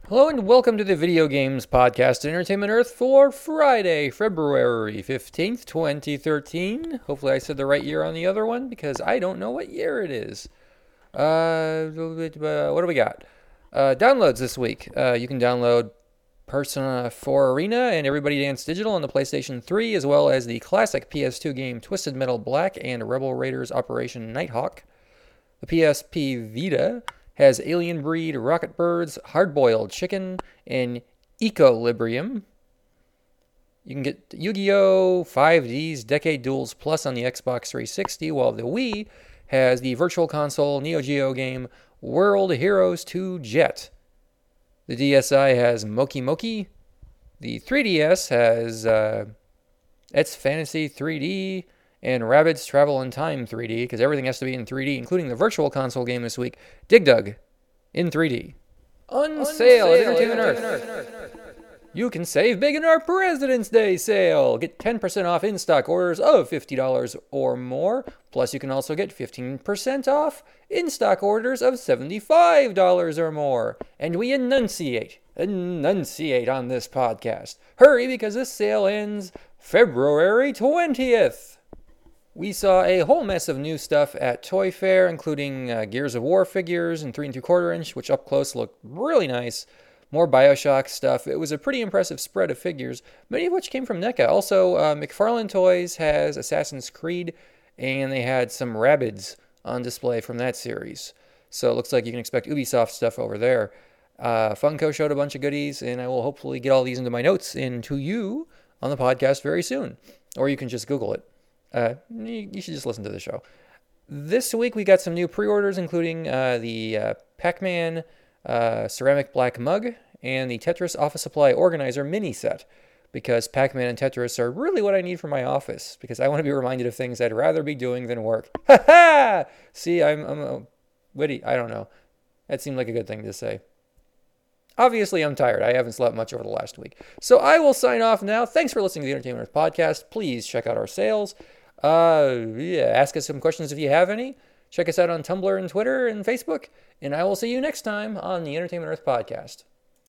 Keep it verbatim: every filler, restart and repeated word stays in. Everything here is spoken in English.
Hello and welcome to the Video Games Podcast Entertainment Earth for Friday, February fifteenth, twenty thirteen. Hopefully I said the right year on the other one because I don't know what year it is. Uh, what do we got? Uh, downloads this week. Uh, you can download Persona four Arena and Everybody Dance Digital on the PlayStation three, as well as the classic P S two game Twisted Metal Black and Rebel Raiders Operation Nighthawk. The P S P Vita has Alien Breed, Rocket Birds, Hard-Boiled Chicken, and Equilibrium. You can get Yu-Gi-Oh! five D's Decade Duels Plus on the Xbox three sixty, while the Wii has the Virtual Console Neo Geo game World Heroes two Jet. The D S i has Moki Moki. The three D S has uh, It's Fantasy three D and Rabbids Travel in Time three D, because everything has to be in three D, including the Virtual Console game this week, Dig Dug, in three D. On, on sale, sale at Entertainment Earth. Earth. You can save big in our President's Day sale. Get ten percent off in-stock orders of fifty dollars or more. Plus, you can also get fifteen percent off in-stock orders of seventy-five dollars or more. And we enunciate, enunciate on this podcast. Hurry, because this sale ends February twentieth. We saw a whole mess of new stuff at Toy Fair, including uh, Gears of War figures in three and three quarter inch, which up close looked really nice. More Bioshock stuff. It was a pretty impressive spread of figures, many of which came from NECA. Also, uh, McFarlane Toys has Assassin's Creed, and they had some Rabbids on display from that series. So it looks like you can expect Ubisoft stuff over there. Uh, Funko showed a bunch of goodies, and I will hopefully get all these into my notes into you on the podcast very soon. Or you can just Google it. Uh, you, you should just listen to the show. This week we got some new pre-orders, including uh, the uh, Pac-Man uh, ceramic black mug and the Tetris Office Supply Organizer mini set, because Pac-Man and Tetris are really what I need for my office, because I want to be reminded of things I'd rather be doing than work. Ha ha! See, I'm, I'm uh, witty. I don't know. That seemed like a good thing to say. Obviously, I'm tired. I haven't slept much over the last week. So I will sign off now. Thanks for listening to the Entertainment Earth podcast. Please check out our sales. Uh, yeah, ask us some questions if you have any. Check us out on Tumblr and Twitter and Facebook. And I will see you next time on the Entertainment Earth podcast.